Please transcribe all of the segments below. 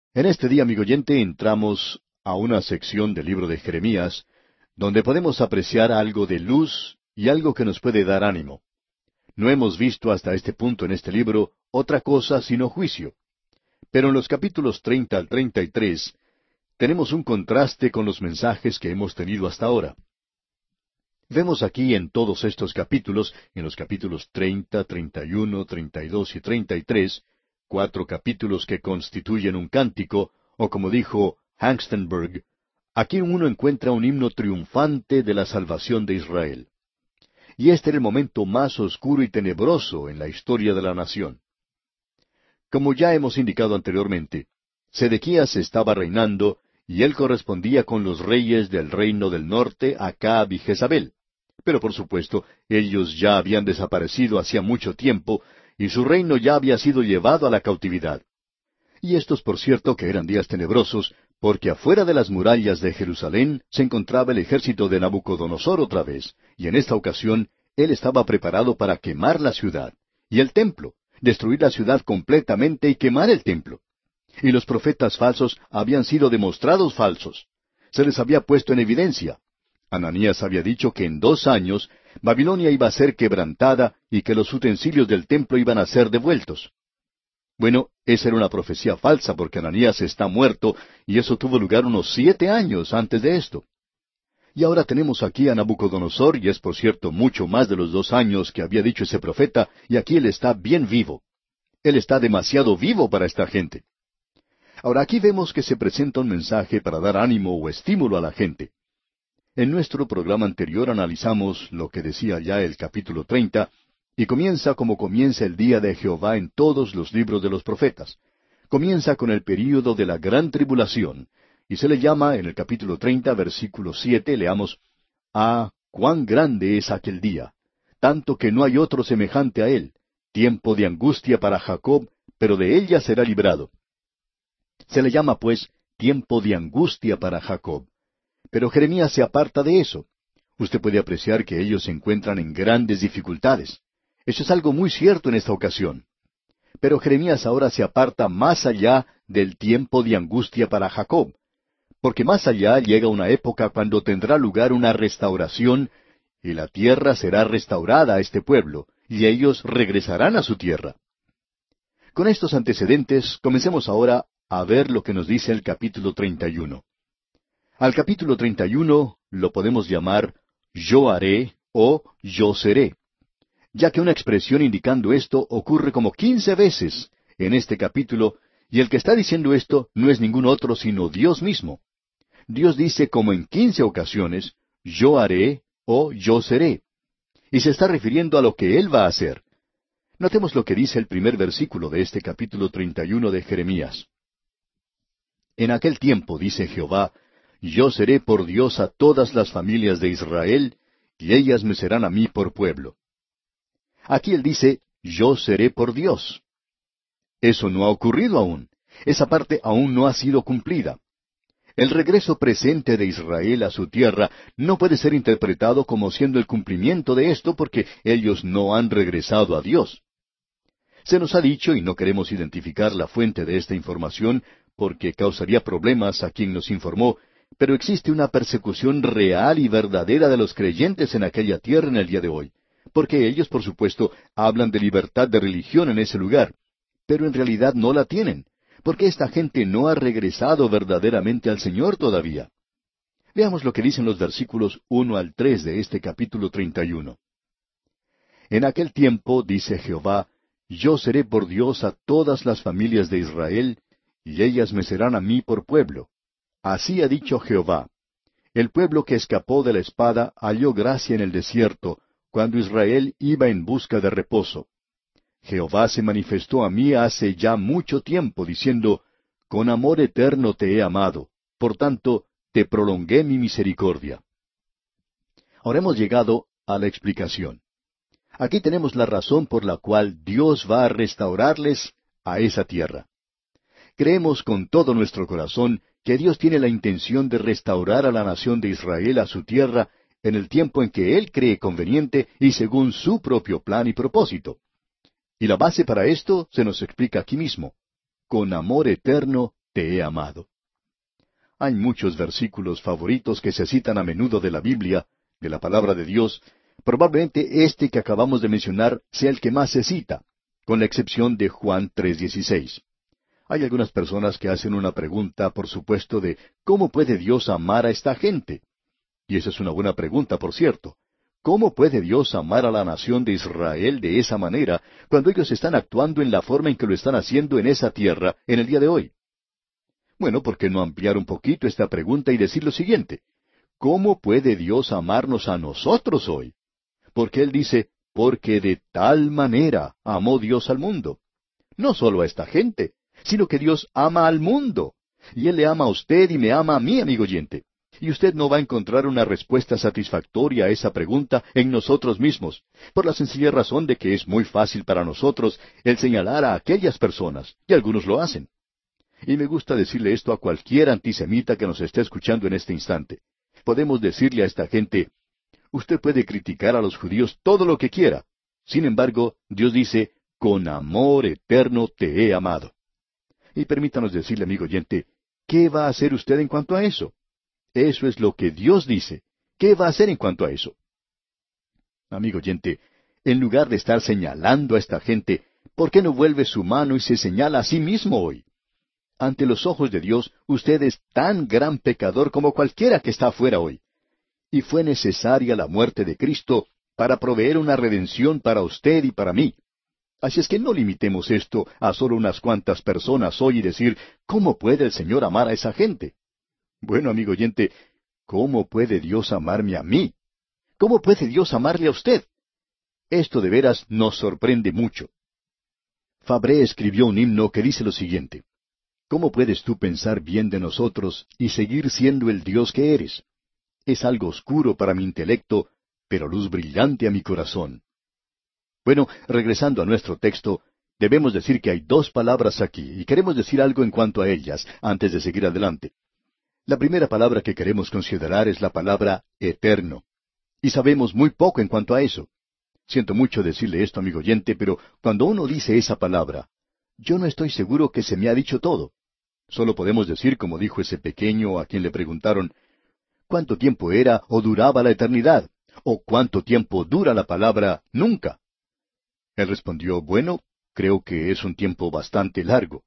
En este día, amigo oyente, entramos a una sección del libro de Jeremías, donde podemos apreciar algo de luz y algo que nos puede dar ánimo. No hemos visto hasta este punto en este libro otra cosa sino juicio. Pero en los capítulos 30 al 33 tenemos un contraste con los mensajes que hemos tenido hasta ahora. Vemos aquí en todos estos capítulos, en los capítulos 30, 31, 32 y 33, cuatro capítulos que constituyen un cántico, o como dijo Hengstenberg, aquí uno encuentra un himno triunfante de la salvación de Israel. Y este era el momento más oscuro y tenebroso en la historia de la nación. Como ya hemos indicado anteriormente, Sedequías estaba reinando, y él correspondía con los reyes del reino del norte, Acab y Jezabel. Pero por supuesto, ellos ya habían desaparecido hacía mucho tiempo, y su reino ya había sido llevado a la cautividad. Y estos, por cierto, que eran días tenebrosos, porque afuera de las murallas de Jerusalén se encontraba el ejército de Nabucodonosor otra vez, y en esta ocasión él estaba preparado para quemar la ciudad, y el templo, destruir la ciudad completamente y quemar el templo. Y los profetas falsos habían sido demostrados falsos. Se les había puesto en evidencia. Ananías había dicho que en 2 años Babilonia iba a ser quebrantada y que los utensilios del templo iban a ser devueltos. Bueno, esa era una profecía falsa porque Ananías está muerto y eso tuvo lugar unos 7 años antes de esto. Y ahora tenemos aquí a Nabucodonosor y es por cierto mucho más de los 2 años que había dicho ese profeta y aquí él está bien vivo. Él está demasiado vivo para esta gente. Ahora aquí vemos que se presenta un mensaje para dar ánimo o estímulo a la gente. En nuestro programa anterior analizamos lo que decía ya el capítulo 30, y comienza como comienza el día de Jehová en todos los libros de los profetas. Comienza con el período de la gran tribulación, y se le llama en el capítulo 30, versículo 7, leamos, «Ah, cuán grande es aquel día, tanto que no hay otro semejante a él, tiempo de angustia para Jacob, pero de ella será librado». Se le llama, pues, tiempo de angustia para Jacob. Pero Jeremías se aparta de eso. Usted puede apreciar que ellos se encuentran en grandes dificultades. Eso es algo muy cierto en esta ocasión. Pero Jeremías ahora se aparta más allá del tiempo de angustia para Jacob, porque más allá llega una época cuando tendrá lugar una restauración, y la tierra será restaurada a este pueblo, y ellos regresarán a su tierra. Con estos antecedentes, comencemos ahora a ver lo que nos dice el capítulo 31. Al capítulo 31 lo podemos llamar Yo haré o Yo seré, ya que una expresión indicando esto ocurre como 15 veces en este capítulo, y el que está diciendo esto no es ningún otro sino Dios mismo. Dios dice como en 15 ocasiones, Yo haré o Yo seré, y se está refiriendo a lo que Él va a hacer. Notemos lo que dice el primer versículo de este capítulo 31 de Jeremías. En aquel tiempo, dice Jehová, yo seré por Dios a todas las familias de Israel, y ellas me serán a mí por pueblo. Aquí él dice, yo seré por Dios. Eso no ha ocurrido aún. Esa parte aún no ha sido cumplida. El regreso presente de Israel a su tierra no puede ser interpretado como siendo el cumplimiento de esto porque ellos no han regresado a Dios. Se nos ha dicho, y no queremos identificar la fuente de esta información porque causaría problemas a quien nos informó, pero existe una persecución real y verdadera de los creyentes en aquella tierra en el día de hoy, porque ellos, por supuesto, hablan de libertad de religión en ese lugar, pero en realidad no la tienen, porque esta gente no ha regresado verdaderamente al Señor todavía. Veamos lo que dicen los versículos 1 al 3 de este capítulo 31. En aquel tiempo, dice Jehová, yo seré por Dios a todas las familias de Israel, y ellas me serán a mí por pueblo. Así ha dicho Jehová. El pueblo que escapó de la espada halló gracia en el desierto, cuando Israel iba en busca de reposo. Jehová se manifestó a mí hace ya mucho tiempo, diciendo, con amor eterno te he amado, por tanto, te prolongué mi misericordia. Ahora hemos llegado a la explicación. Aquí tenemos la razón por la cual Dios va a restaurarles a esa tierra. Creemos con todo nuestro corazón que Dios tiene la intención de restaurar a la nación de Israel a su tierra en el tiempo en que Él cree conveniente y según su propio plan y propósito. Y la base para esto se nos explica aquí mismo. Con amor eterno te he amado. Hay muchos versículos favoritos que se citan a menudo de la Biblia, de la palabra de Dios. Probablemente este que acabamos de mencionar sea el que más se cita, con la excepción de Juan 3:16. Hay algunas personas que hacen una pregunta, por supuesto, de ¿cómo puede Dios amar a esta gente? Y esa es una buena pregunta, por cierto. ¿Cómo puede Dios amar a la nación de Israel de esa manera cuando ellos están actuando en la forma en que lo están haciendo en esa tierra en el día de hoy? Bueno, ¿por qué no ampliar un poquito esta pregunta y decir lo siguiente? ¿Cómo puede Dios amarnos a nosotros hoy? Porque Él dice, porque de tal manera amó Dios al mundo. No solo a esta gente, sino que Dios ama al mundo. Y Él le ama a usted y me ama a mí, amigo oyente. Y usted no va a encontrar una respuesta satisfactoria a esa pregunta en nosotros mismos, por la sencilla razón de que es muy fácil para nosotros el señalar a aquellas personas, y algunos lo hacen. Y me gusta decirle esto a cualquier antisemita que nos esté escuchando en este instante. Podemos decirle a esta gente, usted puede criticar a los judíos todo lo que quiera. Sin embargo, Dios dice, con amor eterno te he amado. Y permítanos decirle, amigo oyente, ¿qué va a hacer usted en cuanto a eso? Eso es lo que Dios dice. ¿Qué va a hacer en cuanto a eso? Amigo oyente, en lugar de estar señalando a esta gente, ¿por qué no vuelve su mano y se señala a sí mismo hoy? Ante los ojos de Dios, usted es tan gran pecador como cualquiera que está afuera hoy. Y fue necesaria la muerte de Cristo para proveer una redención para usted y para mí. Así es que no limitemos esto a solo unas cuantas personas hoy y decir, ¿cómo puede el Señor amar a esa gente? Bueno, amigo oyente, ¿cómo puede Dios amarme a mí? ¿Cómo puede Dios amarle a usted? Esto de veras nos sorprende mucho. Fabré escribió un himno que dice lo siguiente: ¿cómo puedes tú pensar bien de nosotros y seguir siendo el Dios que eres? Es algo oscuro para mi intelecto, pero luz brillante a mi corazón. Bueno, regresando a nuestro texto, debemos decir que hay dos palabras aquí, y queremos decir algo en cuanto a ellas, antes de seguir adelante. La primera palabra que queremos considerar es la palabra eterno. Y sabemos muy poco en cuanto a eso. Siento mucho decirle esto, amigo oyente, pero cuando uno dice esa palabra, yo no estoy seguro que se me ha dicho todo. Solo podemos decir, como dijo ese pequeño a quien le preguntaron, ¿cuánto tiempo era o duraba la eternidad? ¿O cuánto tiempo dura la palabra nunca? Él respondió, bueno, creo que es un tiempo bastante largo.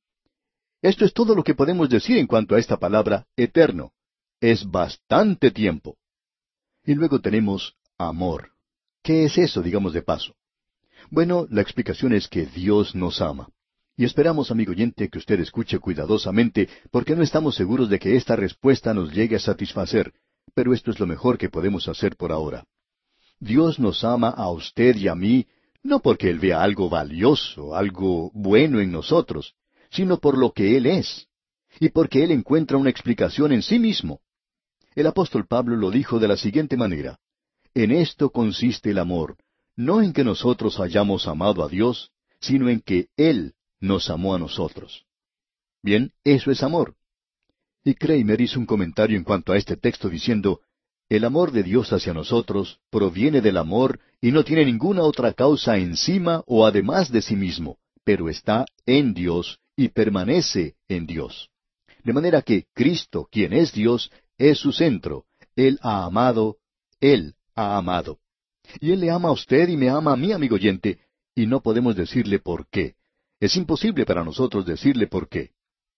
Esto es todo lo que podemos decir en cuanto a esta palabra eterno. Es bastante tiempo. Y luego tenemos amor. ¿Qué es eso, digamos de paso? Bueno, la explicación es que Dios nos ama. Y esperamos, amigo oyente, que usted escuche cuidadosamente, porque no estamos seguros de que esta respuesta nos llegue a satisfacer, pero esto es lo mejor que podemos hacer por ahora. Dios nos ama a usted y a mí, no porque Él vea algo valioso, algo bueno en nosotros, sino por lo que Él es, y porque Él encuentra una explicación en sí mismo. El apóstol Pablo lo dijo de la siguiente manera: en esto consiste el amor, no en que nosotros hayamos amado a Dios, sino en que Él nos amó a nosotros. Bien, eso es amor. Y Kramer hizo un comentario en cuanto a este texto diciendo, el amor de Dios hacia nosotros proviene del amor y no tiene ninguna otra causa encima o además de sí mismo, pero está en Dios y permanece en Dios. De manera que Cristo, quien es Dios, es su centro. Él ha amado, Él ha amado. Y Él le ama a usted y me ama a mí, amigo oyente, y no podemos decirle por qué. Es imposible para nosotros decirle por qué.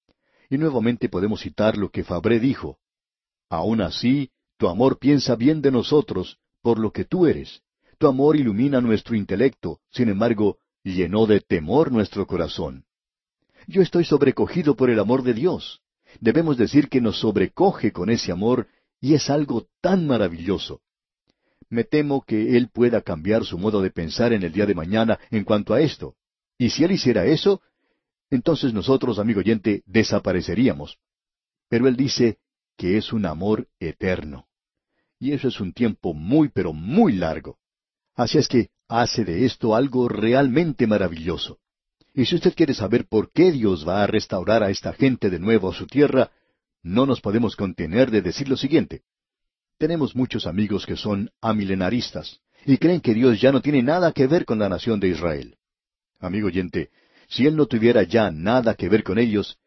Y nuevamente podemos citar lo que Fabré dijo. Aun así, tu amor piensa bien de nosotros, por lo que tú eres. Tu amor ilumina nuestro intelecto, sin embargo, llenó de temor nuestro corazón. Yo estoy sobrecogido por el amor de Dios. Debemos decir que nos sobrecoge con ese amor, y es algo tan maravilloso. Me temo que Él pueda cambiar su modo de pensar en el día de mañana en cuanto a esto. Y si Él hiciera eso, entonces nosotros, amigo oyente, desapareceríamos. Pero Él dice que es un amor eterno. Y eso es un tiempo muy, pero muy largo. Así es que hace de esto algo realmente maravilloso. Y si usted quiere saber por qué Dios va a restaurar a esta gente de nuevo a su tierra, no nos podemos contener de decir lo siguiente. Tenemos muchos amigos que son amilenaristas y creen que Dios ya no tiene nada que ver con la nación de Israel. Amigo oyente, si Él no tuviera ya nada que ver con ellos,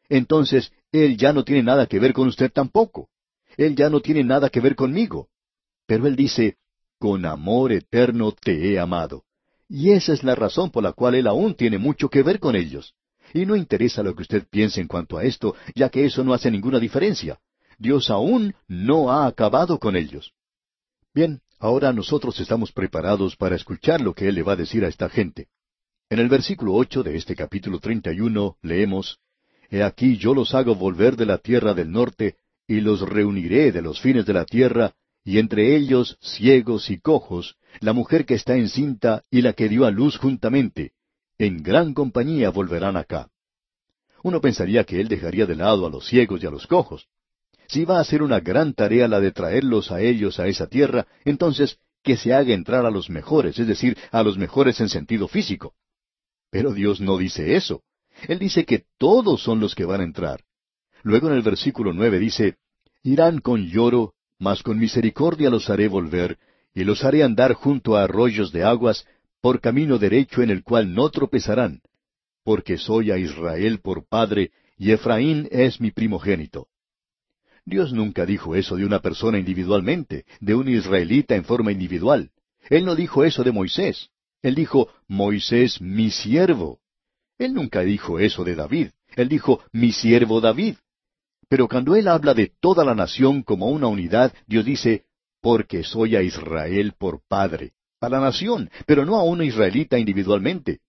entonces Él ya no tiene nada que ver con usted tampoco. Él ya no tiene nada que ver conmigo. Pero Él dice, con amor eterno te he amado. Y esa es la razón por la cual Él aún tiene mucho que ver con ellos. Y no interesa lo que usted piense en cuanto a esto, ya que eso no hace ninguna diferencia. Dios aún no ha acabado con ellos. Bien, ahora nosotros estamos preparados para escuchar lo que Él le va a decir a esta gente. En el versículo 8 de este capítulo 31 leemos, He aquí yo los hago volver de la tierra del norte, y los reuniré de los fines de la tierra, y entre ellos ciegos y cojos, la mujer que está encinta y la que dio a luz juntamente. En gran compañía volverán acá. Uno pensaría que Él dejaría de lado a los ciegos y a los cojos. Si va a ser una gran tarea la de traerlos a ellos a esa tierra, entonces que se haga entrar a los mejores, es decir, a los mejores en sentido físico. Pero Dios no dice eso. Él dice que todos son los que van a entrar. Luego en el versículo 9 dice, Irán con lloro, mas con misericordia los haré volver, y los haré andar junto a arroyos de aguas, por camino derecho en el cual no tropezarán, porque soy a Israel por padre, y Efraín es mi primogénito. Dios nunca dijo eso de una persona individualmente, de un israelita en forma individual. Él no dijo eso de Moisés. Él dijo, Moisés, mi siervo. Él nunca dijo eso de David. Él dijo, mi siervo David. Pero cuando Él habla de toda la nación como una unidad, Dios dice, porque soy a Israel por padre. A la nación, pero no a una israelita individualmente.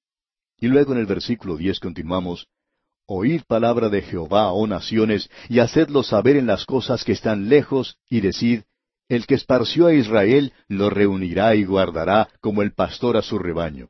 Y luego en el versículo 10 continuamos, Oíd palabra de Jehová, oh naciones, y hacedlo saber en las cosas que están lejos, y decid, el que esparció a Israel lo reunirá y guardará como el pastor a su rebaño.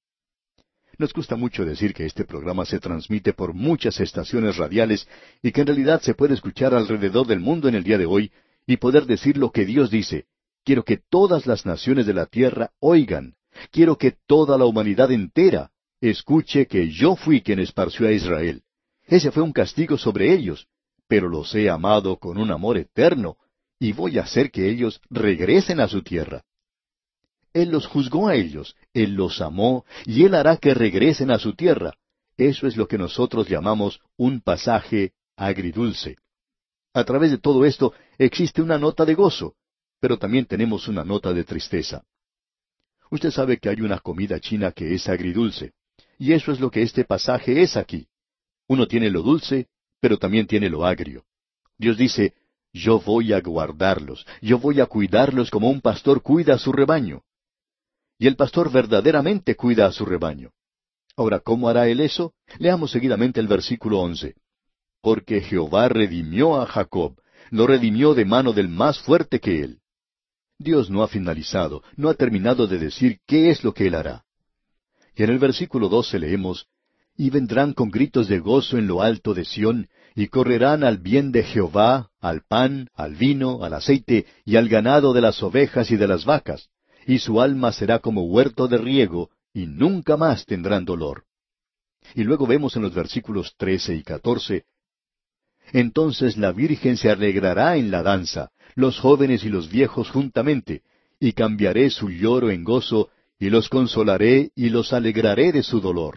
Nos gusta mucho decir que este programa se transmite por muchas estaciones radiales y que en realidad se puede escuchar alrededor del mundo en el día de hoy y poder decir lo que Dios dice. Quiero que todas las naciones de la tierra oigan. Quiero que toda la humanidad entera escuche que yo fui quien esparció a Israel. Ese fue un castigo sobre ellos, pero los he amado con un amor eterno, y voy a hacer que ellos regresen a su tierra. Él los juzgó a ellos, Él los amó, y Él hará que regresen a su tierra. Eso es lo que nosotros llamamos un pasaje agridulce. A través de todo esto existe una nota de gozo, pero también tenemos una nota de tristeza. Usted sabe que hay una comida china que es agridulce, y eso es lo que este pasaje es aquí. Uno tiene lo dulce, pero también tiene lo agrio. Dios dice, yo voy a guardarlos, yo voy a cuidarlos como un pastor cuida a su rebaño. Y el pastor verdaderamente cuida a su rebaño. Ahora, ¿cómo hará él eso? Leamos seguidamente el versículo 11. Porque Jehová redimió a Jacob, lo redimió de mano del más fuerte que él. Dios no ha finalizado, no ha terminado de decir qué es lo que Él hará. Y en el versículo 12 leemos, Y vendrán con gritos de gozo en lo alto de Sión, y correrán al bien de Jehová, al pan, al vino, al aceite, y al ganado de las ovejas y de las vacas, y su alma será como huerto de riego, y nunca más tendrán dolor. Y luego vemos en los versículos 13 y 14, Entonces la Virgen se alegrará en la danza, los jóvenes y los viejos juntamente, y cambiaré su lloro en gozo, y los consolaré y los alegraré de su dolor.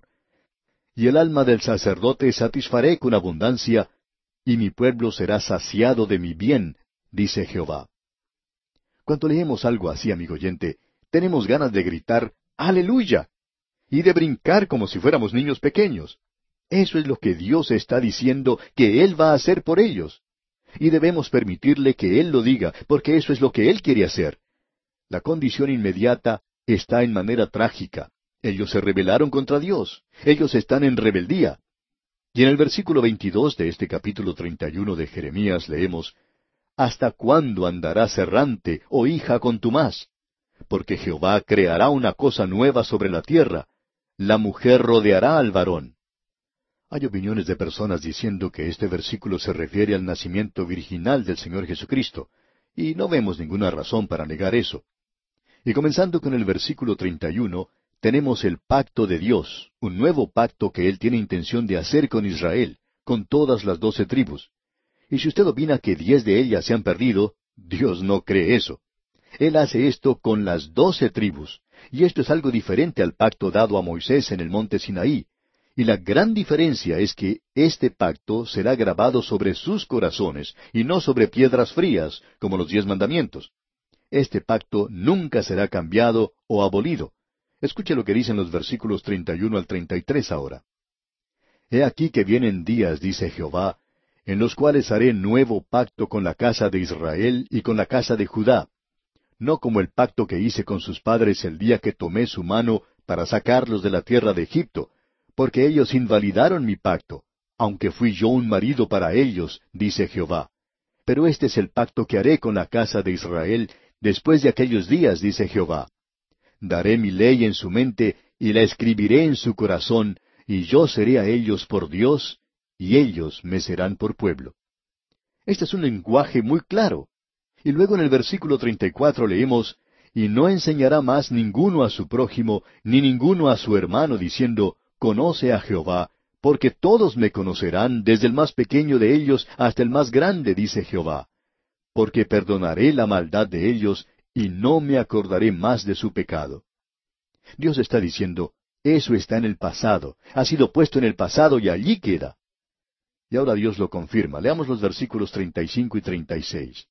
Y el alma del sacerdote satisfaré con abundancia, y mi pueblo será saciado de mi bien, dice Jehová. Cuando leemos algo así, amigo oyente, tenemos ganas de gritar ¡Aleluya! Y de brincar como si fuéramos niños pequeños. Eso es lo que Dios está diciendo que Él va a hacer por ellos. Y debemos permitirle que Él lo diga, porque eso es lo que Él quiere hacer. La condición inmediata está en manera trágica. Ellos se rebelaron contra Dios. Ellos están en rebeldía. Y en el versículo 22 de este capítulo 31 de Jeremías leemos, ¿Hasta cuándo andarás errante, oh hija contumaz? Porque Jehová creará una cosa nueva sobre la tierra. La mujer rodeará al varón. Hay opiniones de personas diciendo que este versículo se refiere al nacimiento virginal del Señor Jesucristo, y no vemos ninguna razón para negar eso. Y comenzando con el versículo 31, tenemos el pacto de Dios, un nuevo pacto que Él tiene intención de hacer con Israel, con todas las 12 tribus. Y si usted opina que 10 de ellas se han perdido, Dios no cree eso. Él hace esto con las 12 tribus, y esto es algo diferente al pacto dado a Moisés en el monte Sinaí. Y la gran diferencia es que este pacto será grabado sobre sus corazones y no sobre piedras frías, como los 10 mandamientos. Este pacto nunca será cambiado o abolido. Escuche lo que dicen los versículos 31 al 33 ahora. He aquí que vienen días, dice Jehová, en los cuales haré nuevo pacto con la casa de Israel y con la casa de Judá, no como el pacto que hice con sus padres el día que tomé su mano para sacarlos de la tierra de Egipto, porque ellos invalidaron mi pacto, aunque fui yo un marido para ellos, dice Jehová. Pero este es el pacto que haré con la casa de Israel después de aquellos días, dice Jehová. Daré mi ley en su mente y la escribiré en su corazón, y yo seré a ellos por Dios, y ellos me serán por pueblo. Este es un lenguaje muy claro. Y luego en el versículo 34 leemos, y no enseñará más ninguno a su prójimo, ni ninguno a su hermano, diciendo, conoce a Jehová, porque todos me conocerán, desde el más pequeño de ellos hasta el más grande, dice Jehová. Porque perdonaré la maldad de ellos, y no me acordaré más de su pecado. Dios está diciendo, eso está en el pasado, ha sido puesto en el pasado y allí queda. Y ahora Dios lo confirma. Leamos los versículos 35 y 36.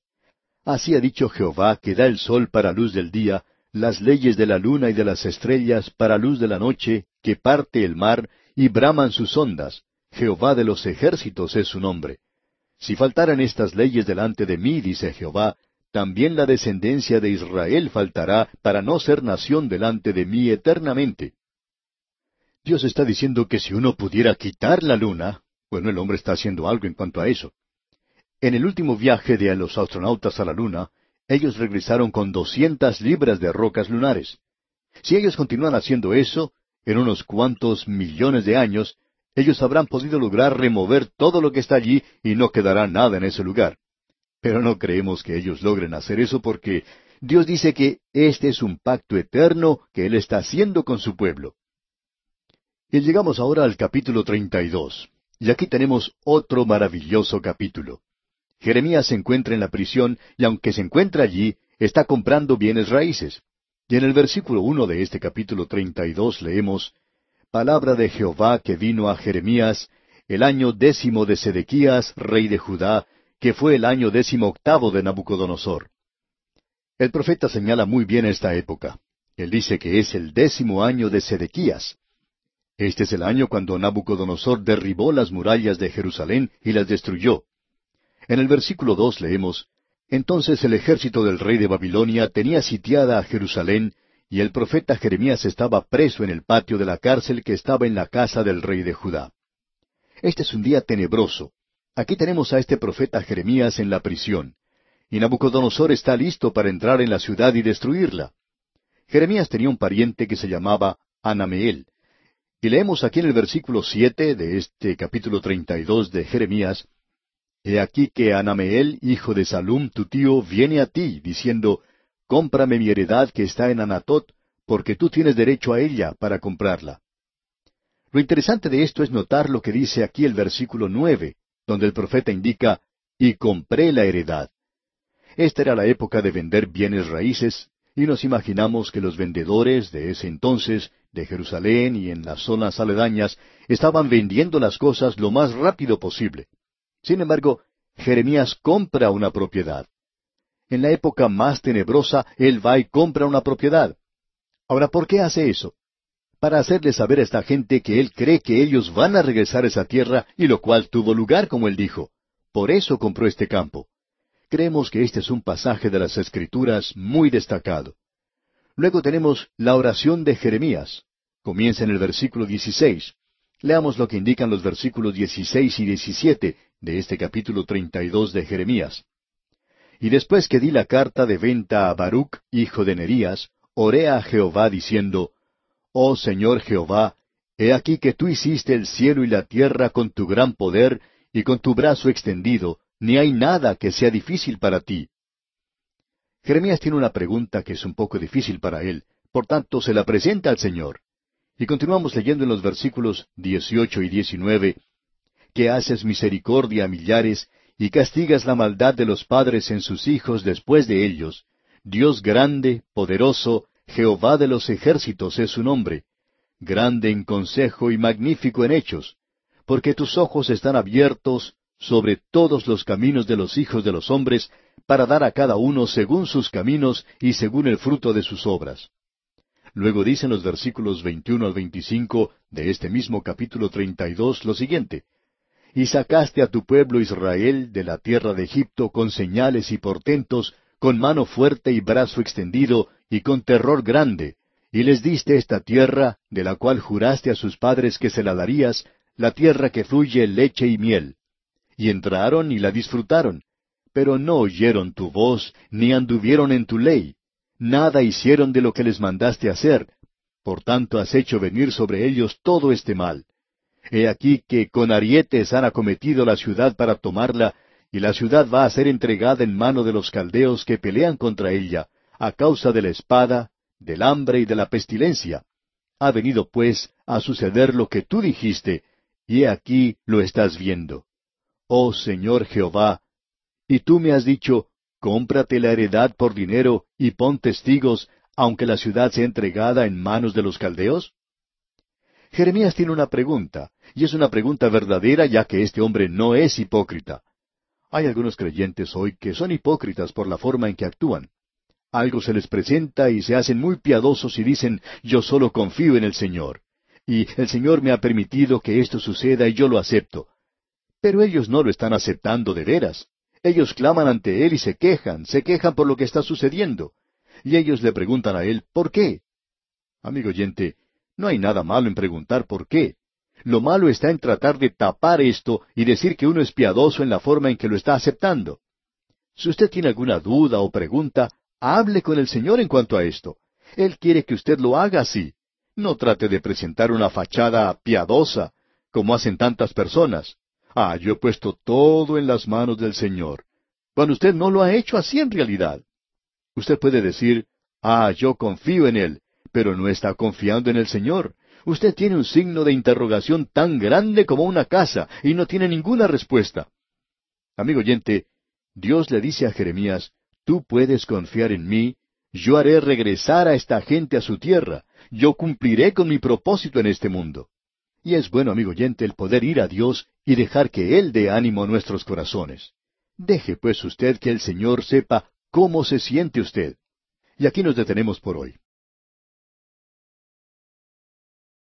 Así ha dicho Jehová, que da el sol para luz del día, las leyes de la luna y de las estrellas para luz de la noche, que parte el mar, y braman sus ondas. Jehová de los ejércitos es su nombre. Si faltaran estas leyes delante de mí, dice Jehová, también la descendencia de Israel faltará para no ser nación delante de mí eternamente. Dios está diciendo que si uno pudiera quitar la luna, bueno, el hombre está haciendo algo en cuanto a eso. En el último viaje de los astronautas a la luna, ellos regresaron con 200 libras de rocas lunares. Si ellos continúan haciendo eso, en unos cuantos millones de años, ellos habrán podido lograr remover todo lo que está allí y no quedará nada en ese lugar. Pero no creemos que ellos logren hacer eso porque Dios dice que este es un pacto eterno que Él está haciendo con su pueblo. Y llegamos ahora al capítulo 32. Y aquí tenemos otro maravilloso capítulo. Jeremías se encuentra en la prisión y aunque se encuentra allí, está comprando bienes raíces. Y en el versículo 1 de este capítulo 32 leemos, Palabra de Jehová que vino a Jeremías el año 10 de Sedequías, rey de Judá, que fue el año 18 de Nabucodonosor. El profeta señala muy bien esta época. Él dice que es el 10 año de Sedequías. Este es el año cuando Nabucodonosor derribó las murallas de Jerusalén y las destruyó. En el versículo 2 leemos, Entonces el ejército del rey de Babilonia tenía sitiada a Jerusalén, y el profeta Jeremías estaba preso en el patio de la cárcel que estaba en la casa del rey de Judá. Este es un día tenebroso. Aquí tenemos a este profeta Jeremías en la prisión, y Nabucodonosor está listo para entrar en la ciudad y destruirla. Jeremías tenía un pariente que se llamaba Anameel, y leemos aquí en el versículo 7 de este capítulo 32 de Jeremías, He aquí que Anameel, hijo de Salum, tu tío, viene a ti, diciendo, Cómprame mi heredad que está en Anatot, porque tú tienes derecho a ella para comprarla. Lo interesante de esto es notar lo que dice aquí el versículo 9, donde el profeta indica, y compré la heredad. Esta era la época de vender bienes raíces, y nos imaginamos que los vendedores de ese entonces, de Jerusalén y en las zonas aledañas, estaban vendiendo las cosas lo más rápido posible. Sin embargo, Jeremías compra una propiedad. En la época más tenebrosa, él va y compra una propiedad. Ahora, ¿por qué hace eso? Para hacerle saber a esta gente que él cree que ellos van a regresar a esa tierra, y lo cual tuvo lugar, como él dijo. Por eso compró este campo. Creemos que este es un pasaje de las Escrituras muy destacado. Luego tenemos la oración de Jeremías. Comienza en el versículo 16. Leamos lo que indican los versículos 16 y 17 de este capítulo 32 de Jeremías. Y después que di la carta de venta a Baruch, hijo de Nerías, oré a Jehová diciendo, Oh Señor Jehová, he aquí que tú hiciste el cielo y la tierra con tu gran poder y con tu brazo extendido, ni hay nada que sea difícil para ti. Jeremías tiene una pregunta que es un poco difícil para él, por tanto se la presenta al Señor. Y continuamos leyendo en los versículos 18 y 19, que haces misericordia a millares, y castigas la maldad de los padres en sus hijos después de ellos. Dios grande, poderoso, Jehová de los ejércitos es su nombre. grande en consejo y magnífico en hechos, porque tus ojos están abiertos sobre todos los caminos de los hijos de los hombres, para dar a cada uno según sus caminos y según el fruto de sus obras. Luego dicen los versículos 21 al 25 de este mismo capítulo 32 lo siguiente: Y sacaste a tu pueblo Israel de la tierra de Egipto con señales y portentos, con mano fuerte y brazo extendido, y con terror grande, y les diste esta tierra, de la cual juraste a sus padres que se la darías, la tierra que fluye leche y miel. Y entraron y la disfrutaron, pero no oyeron tu voz, ni anduvieron en tu ley. Nada hicieron de lo que les mandaste hacer. Por tanto has hecho venir sobre ellos todo este mal. He aquí que con arietes han acometido la ciudad para tomarla, y la ciudad va a ser entregada en mano de los caldeos que pelean contra ella, a causa de la espada, del hambre y de la pestilencia. Ha venido pues a suceder lo que tú dijiste, y he aquí lo estás viendo. Oh Señor Jehová, y tú me has dicho, cómprate la heredad por dinero y pon testigos, aunque la ciudad sea entregada en manos de los caldeos. Jeremías tiene una pregunta, y es una pregunta verdadera, ya que este hombre no es hipócrita. Hay algunos creyentes hoy que son hipócritas por la forma en que actúan. Algo se les presenta y se hacen muy piadosos y dicen, yo solo confío en el Señor. Y el Señor me ha permitido que esto suceda y yo lo acepto. Pero ellos no lo están aceptando de veras. Ellos claman ante Él y se quejan por lo que está sucediendo. Y ellos le preguntan a Él, ¿por qué? Amigo oyente, no hay nada malo en preguntar por qué. Lo malo está en tratar de tapar esto y decir que uno es piadoso en la forma en que lo está aceptando. Si usted tiene alguna duda o pregunta, hable con el Señor en cuanto a esto. Él quiere que usted lo haga así. No trate de presentar una fachada piadosa, como hacen tantas personas. Yo he puesto todo en las manos del Señor, cuando usted no lo ha hecho así en realidad. Usted puede decir, yo confío en Él, pero no está confiando en el Señor. Usted tiene un signo de interrogación tan grande como una casa, y no tiene ninguna respuesta. Amigo oyente, Dios le dice a Jeremías, tú puedes confiar en mí, yo haré regresar a esta gente a su tierra, yo cumpliré con mi propósito en este mundo. Y es bueno, amigo oyente, el poder ir a Dios y dejar que Él dé ánimo a nuestros corazones. Deje pues usted que el Señor sepa cómo se siente usted. Y aquí nos detenemos por hoy.